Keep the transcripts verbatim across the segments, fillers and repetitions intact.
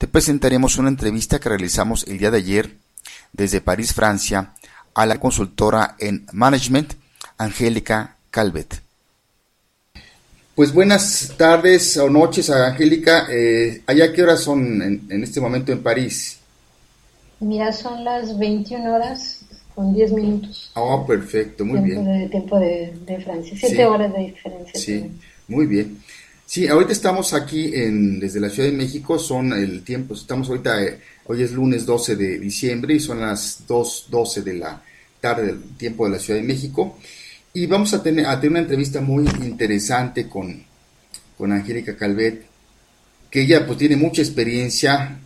te presentaremos una entrevista que realizamos el día de ayer desde París, Francia, a la consultora en management, Angélica Calvet. Pues buenas tardes o noches, Angélica. Eh, ¿Allá qué horas son en, en este momento en París? Mira, son las veintiuna horas con diez minutos. Oh, perfecto, muy tiempo bien. De, tiempo de, de Francia, siete Sí. horas de diferencia. Sí, también. muy bien. Sí, ahorita estamos aquí en, desde la Ciudad de México, son el tiempo, estamos ahorita, eh, hoy es lunes doce de diciembre y son las dos doce de la tarde del tiempo de la Ciudad de México. Y vamos a tener, a tener una entrevista muy interesante con, con Angélica Calvet, que ella pues tiene mucha experiencia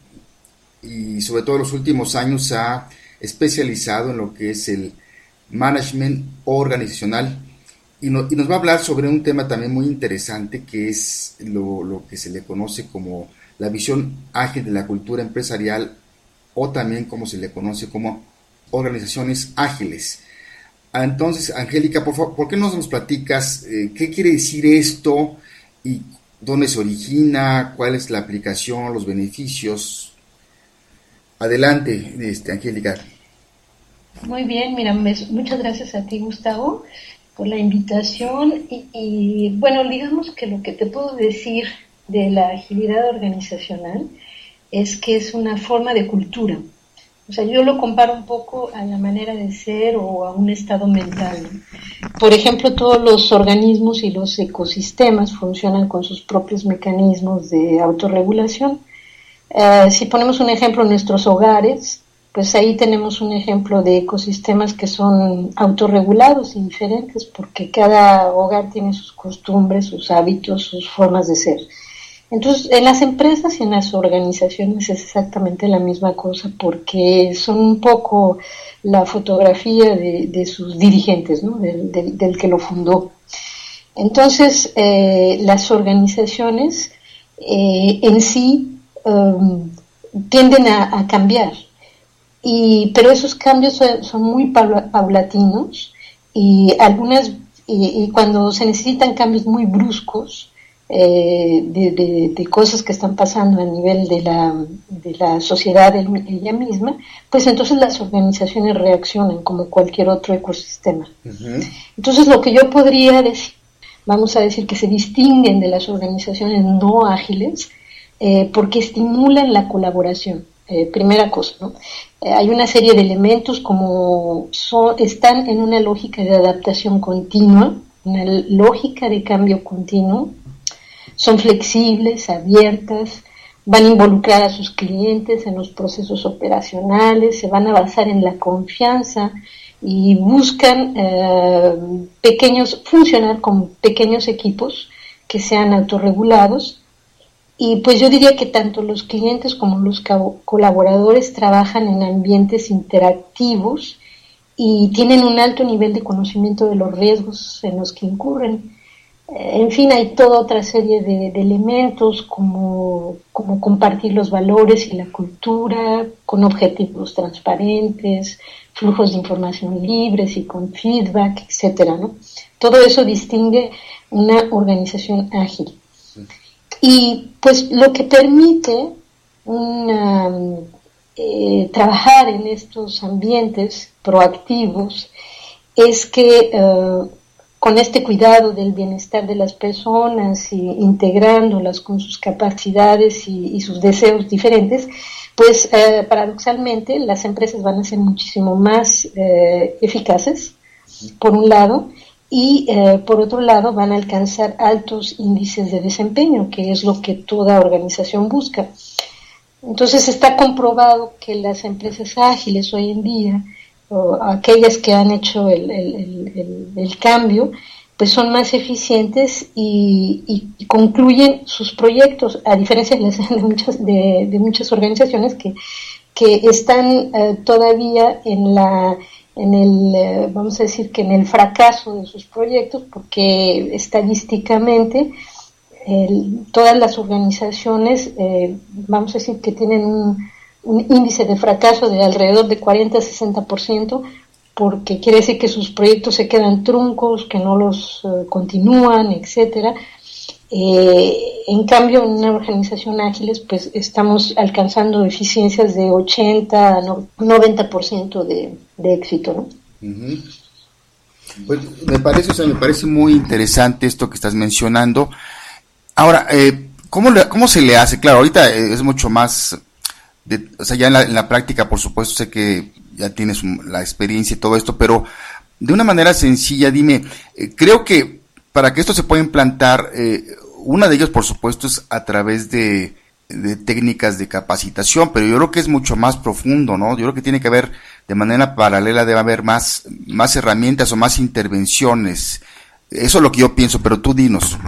y sobre todo en los últimos años se ha especializado en lo que es el management organizacional y, no, y nos va a hablar sobre un tema también muy interesante que es lo, lo que se le conoce como la visión ágil de la cultura empresarial o también como se le conoce como organizaciones ágiles. Entonces, Angélica, por favor, ¿por qué no nos platicas eh, qué quiere decir esto y dónde se origina, cuál es la aplicación, los beneficios? Adelante, este, Angélica. Muy bien, mira, me, muchas gracias a ti, Gustavo, por la invitación y, y bueno, digamos que lo que te puedo decir de la agilidad organizacional es que es una forma de cultura. O sea, yo lo comparo un poco a la manera de ser o a un estado mental, ¿no? Por ejemplo, todos los organismos y los ecosistemas funcionan con sus propios mecanismos de autorregulación. Uh, si ponemos un ejemplo en nuestros hogares, pues ahí tenemos un ejemplo de ecosistemas que son autorregulados y diferentes porque cada hogar tiene sus costumbres, sus hábitos, sus formas de ser. Entonces, en las empresas y en las organizaciones es exactamente la misma cosa porque son un poco la fotografía de, de sus dirigentes, ¿no? del, del, del que lo fundó. Entonces, eh, las organizaciones eh, en sí um, tienden a, a cambiar. Y, pero esos cambios son, son muy paulatinos y algunas y, y cuando se necesitan cambios muy bruscos eh, de, de, de cosas que están pasando a nivel de la, de la sociedad ella misma, pues entonces las organizaciones reaccionan como cualquier otro ecosistema. Uh-huh. Entonces lo que yo podría decir, vamos a decir que se distinguen de las organizaciones no ágiles eh, porque estimulan la colaboración. Eh, primera cosa, ¿no? Eh, hay una serie de elementos como son, están en una lógica de adaptación continua, una lógica de cambio continuo, son flexibles, abiertas, van a involucrar a sus clientes en los procesos operacionales, se van a basar en la confianza y buscan eh, pequeños, funcionar con pequeños equipos que sean autorregulados. Y pues yo diría que tanto los clientes como los colaboradores trabajan en ambientes interactivos y tienen un alto nivel de conocimiento de los riesgos en los que incurren. En fin, hay toda otra serie de, de elementos como, como compartir los valores y la cultura con objetivos transparentes, flujos de información libres y con feedback, etcétera, ¿no? Todo eso distingue una organización ágil. Y pues lo que permite una, eh, trabajar en estos ambientes proactivos es que eh, con este cuidado del bienestar de las personas y integrándolas con sus capacidades y, y sus deseos diferentes, pues eh, paradoxalmente las empresas van a ser muchísimo más eh, eficaces, por un lado, y eh, por otro lado van a alcanzar altos índices de desempeño, que es lo que toda organización busca. Entonces está comprobado que las empresas ágiles hoy en día, o aquellas que han hecho el, el, el, el cambio, pues son más eficientes y, y, y concluyen sus proyectos, a diferencia de, las, de, muchas, de, de muchas organizaciones que, que están eh, todavía en la en el, vamos a decir que en el fracaso de sus proyectos, porque estadísticamente el, todas las organizaciones, eh, vamos a decir que tienen un, un índice de fracaso de alrededor de cuarenta a sesenta por ciento, porque quiere decir que sus proyectos se quedan truncos, que no los uh, continúan, etcétera. Eh, en cambio, en una organización ágiles, pues estamos alcanzando eficiencias de ochenta a noventa por ciento de, de éxito, ¿no? Uh-huh. Pues me parece, o sea, me parece muy interesante esto que estás mencionando. Ahora, eh, ¿cómo, le, ¿cómo se le hace? Claro, ahorita es mucho más, de, o sea, ya en la, en la práctica, por supuesto, sé que ya tienes la experiencia y todo esto, pero de una manera sencilla, dime, eh, creo que para que esto se pueda implantar, eh, una de ellas, por supuesto, es a través de, de técnicas de capacitación, pero yo creo que es mucho más profundo, ¿no? Yo creo que tiene que haber, de manera paralela, debe haber más, más herramientas o más intervenciones. Eso es lo que yo pienso, pero tú dinos.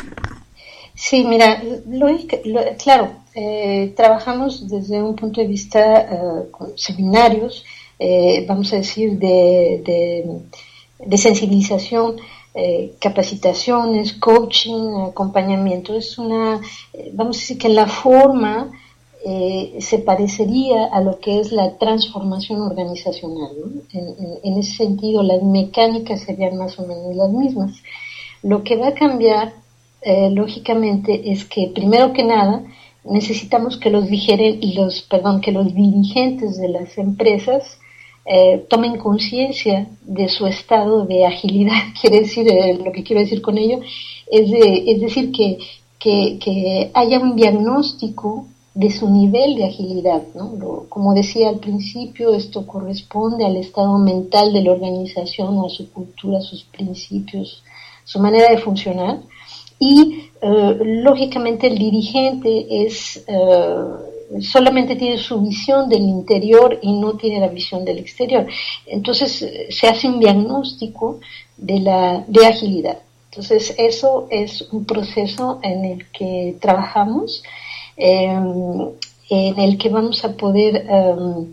Sí, mira, lo, lo, claro, eh, trabajamos desde un punto de vista uh, con seminarios, eh, vamos a decir, de, de, de sensibilización, eh, capacitaciones, coaching, acompañamiento. Es una, eh, vamos a decir que la forma eh, se parecería a lo que es la transformación organizacional, ¿no? En, en, en ese sentido, las mecánicas serían más o menos las mismas. Lo que va a cambiar, eh, lógicamente, es que, primero que nada, necesitamos que los, vigeren, los, perdón, que los dirigentes de las empresas eh, tomen conciencia de su estado de agilidad. Quiere decir, eh, lo que quiero decir con ello es, de, es decir, que, que, que haya un diagnóstico de su nivel de agilidad, ¿no? Lo, como decía al principio, esto corresponde al estado mental de la organización, a su cultura, a sus principios, su manera de funcionar. Y eh, lógicamente el dirigente es eh, solamente tiene su visión del interior y no tiene la visión del exterior. Entonces eh, se hace un diagnóstico de la de agilidad. Entonces eso es un proceso en el que trabajamos, eh, en el que vamos a poder um,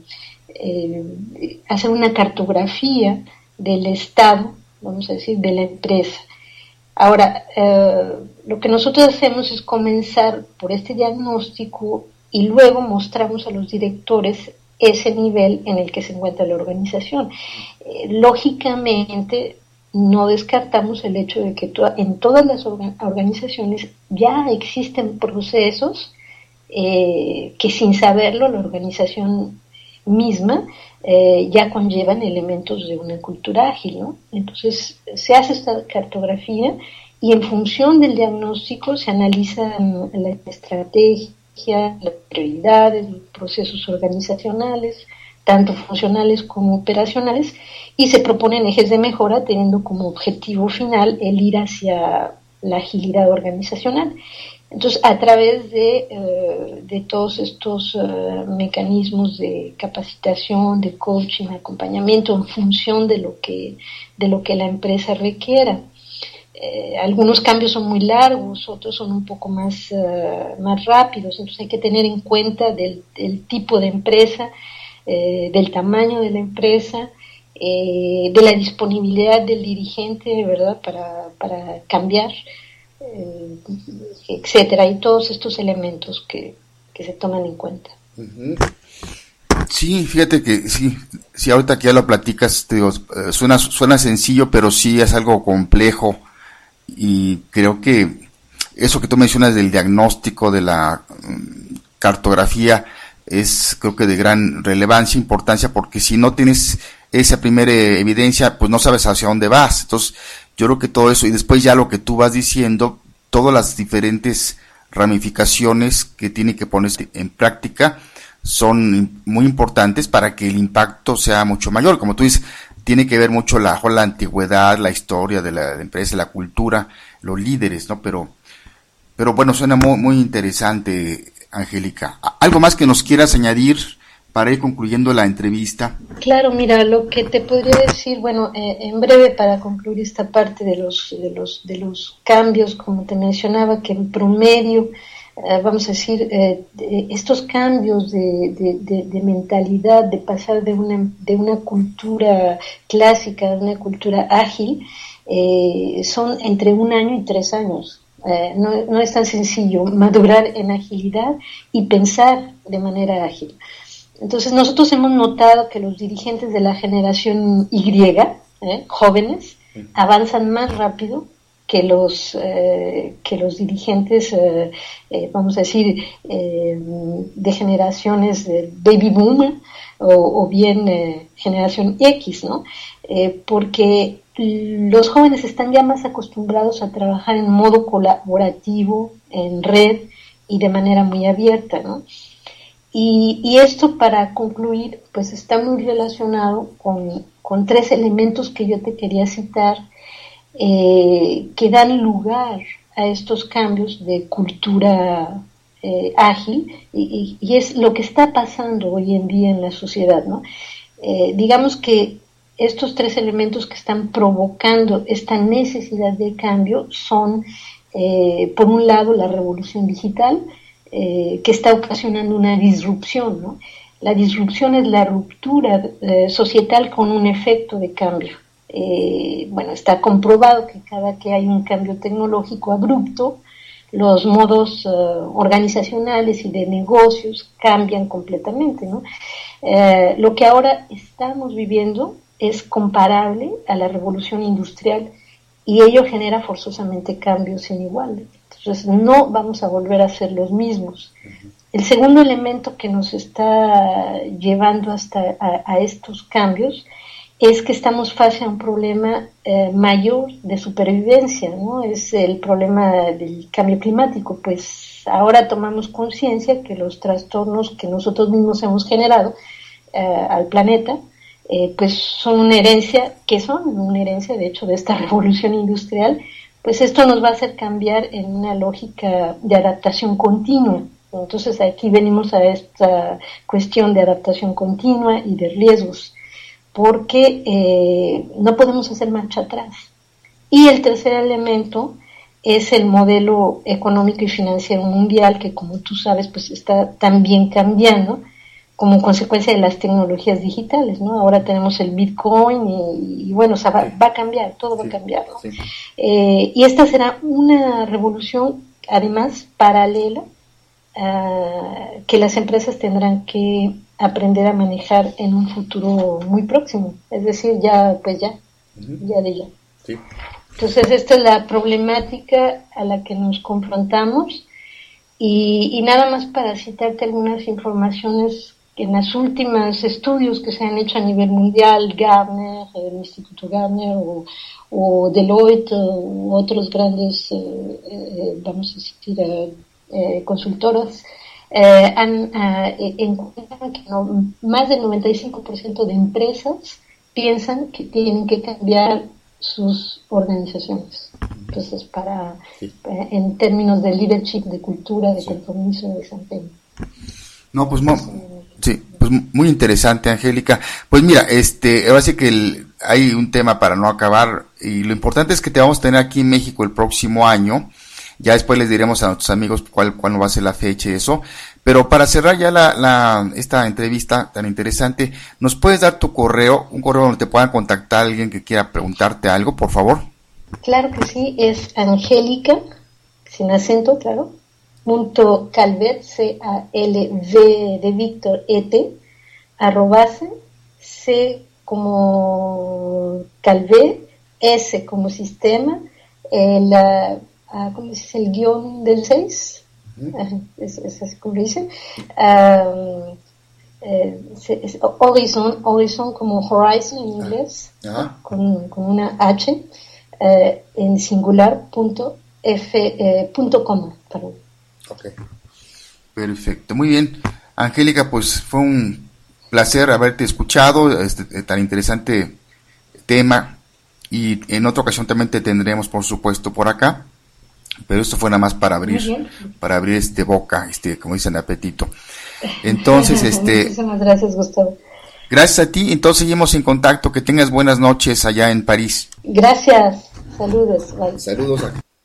eh, hacer una cartografía del estado, vamos a decir, de la empresa. Ahora, eh, lo que nosotros hacemos es comenzar por este diagnóstico y luego mostramos a los directores ese nivel en el que se encuentra la organización. Eh, lógicamente, no descartamos el hecho de que to- en todas las orga- organizaciones ya existen procesos eh, que sin saberlo la organización misma eh, ya conllevan elementos de una cultura ágil, ¿no? Entonces se hace esta cartografía y en función del diagnóstico se analizan la estrategia, las prioridades, los procesos organizacionales, tanto funcionales como operacionales, y se proponen ejes de mejora teniendo como objetivo final el ir hacia la agilidad organizacional. Entonces, a través de, eh, de todos estos eh, mecanismos de capacitación, de coaching, acompañamiento en función de lo que, de lo que la empresa requiera. Eh, algunos cambios son muy largos, otros son un poco más, uh, más rápidos, entonces hay que tener en cuenta del, del tipo de empresa, eh, del tamaño de la empresa, eh, de la disponibilidad del dirigente, ¿verdad?, para, para cambiar, eh, etcétera, y todos estos elementos que, que se toman en cuenta. Uh-huh. Sí, fíjate que sí, sí, ahorita que ya lo platicas, te digo, eh, suena, suena sencillo, pero sí es algo complejo, y creo que eso que tú mencionas del diagnóstico, de la um, cartografía, es creo que de gran relevancia, importancia, porque si no tienes esa primera evidencia, pues no sabes hacia dónde vas. Entonces, yo creo que todo eso, y después ya lo que tú vas diciendo, todas las diferentes ramificaciones que tiene que ponerse en práctica son muy importantes para que el impacto sea mucho mayor. Como tú dices, tiene que ver mucho la, la antigüedad, la historia de la, de la empresa, la cultura, los líderes, ¿no? Pero, pero bueno, suena muy, muy interesante, Angélica. ¿Algo más que nos quieras añadir para ir concluyendo la entrevista? Claro, mira, lo que te podría decir, bueno, eh, en breve para concluir esta parte de los, de los, de los cambios, como te mencionaba, que en promedio, eh, vamos a decir, eh, de estos cambios de, de, de, de mentalidad, de pasar de una, de una cultura clásica a una cultura ágil, eh, son entre un año y tres años. Eh, no, no es tan sencillo madurar en agilidad y pensar de manera ágil. Entonces nosotros hemos notado que los dirigentes de la generación Y, ¿eh? jóvenes, avanzan más rápido que los eh, que los dirigentes, eh, eh, vamos a decir, eh, de generaciones de baby boom o, o bien eh, generación X, ¿no? Eh, porque los jóvenes están ya más acostumbrados a trabajar en modo colaborativo, en red y de manera muy abierta, ¿no? Y, y esto, para concluir, pues está muy relacionado con, con tres elementos que yo te quería citar, eh, que dan lugar a estos cambios de cultura eh, ágil, y, y, y es lo que está pasando hoy en día en la sociedad, ¿no? Eh, digamos que estos tres elementos que están provocando esta necesidad de cambio son, eh, por un lado, la revolución digital, eh, que está ocasionando una disrupción, ¿no? La disrupción es la ruptura eh, societal con un efecto de cambio. Eh, bueno, está comprobado que cada que hay un cambio tecnológico abrupto, los modos uh, organizacionales y de negocios cambian completamente, ¿no? Eh, lo que ahora estamos viviendo es comparable a la revolución industrial y ello genera forzosamente cambios sin igual. Entonces no vamos a volver a ser los mismos. El segundo elemento que nos está llevando hasta a, a estos cambios es que estamos frente a un problema eh, mayor de supervivencia, ¿no? Es el problema del cambio climático. Pues ahora tomamos conciencia que los trastornos que nosotros mismos hemos generado eh, al planeta, eh, pues son una herencia, que son una herencia de hecho de esta revolución industrial. Pues esto nos va a hacer cambiar en una lógica de adaptación continua. Entonces aquí venimos a esta cuestión de adaptación continua y de riesgos, porque eh, no podemos hacer marcha atrás. Y el tercer elemento es el modelo económico y financiero mundial, que como tú sabes pues está también cambiando como consecuencia de las tecnologías digitales, ¿no? Ahora tenemos el Bitcoin y, y bueno, o sea, va, va a cambiar, todo va a cambiar, ¿no? Sí. Eh, y esta será una revolución, además, paralela, uh, que las empresas tendrán que aprender a manejar en un futuro muy próximo, es decir, ya, pues ya, uh-huh. ya de ya. Sí. Entonces, esta es la problemática a la que nos confrontamos, y, y nada más para citarte algunas informaciones. En los últimos estudios que se han hecho a nivel mundial, Gartner, el Instituto Gartner o, o Deloitte u otros grandes, eh, eh, vamos a decir, eh, eh, consultoras, eh, han eh, encontrado que no, más del noventa y cinco por ciento de empresas piensan que tienen que cambiar sus organizaciones. Entonces, para sí. eh, en términos de leadership, de cultura, de sí. compromiso, de desempeño. No, pues no. Sí, pues muy interesante, Angélica. Pues mira, este, ahora sí que el, hay un tema para no acabar, y lo importante es que te vamos a tener aquí en México el próximo año. Ya después les diremos a nuestros amigos cuál, cuándo va a ser la fecha y eso. Pero para cerrar ya la, la, esta entrevista tan interesante, ¿nos puedes dar tu correo, un correo donde te puedan contactar alguien que quiera preguntarte algo, por favor? Claro que sí, es Angélica, sin acento, claro. punto calvet, C A L V de Víctor, E T, arrobase, C como Calvet, S como sistema, eh, la, ah, ¿cómo se dice? El guión del seis, uh-huh. es, es así como dicen, um, eh, es Horizon, Horizon como Horizon en inglés, uh-huh. con, con una H, eh, en singular, punto, F, eh, punto coma, perdón. Okay. Perfecto, muy bien. Angélica, pues fue un placer haberte escuchado, este tan interesante tema, y en otra ocasión también te tendremos, por supuesto, por acá, pero esto fue nada más para abrir, para abrir este boca, este, como dicen, apetito. Entonces, este. Muchísimas gracias, Gustavo. Gracias a ti. Entonces seguimos en contacto. Que tengas buenas noches allá en París. Gracias. Saludos. Bye. Saludos a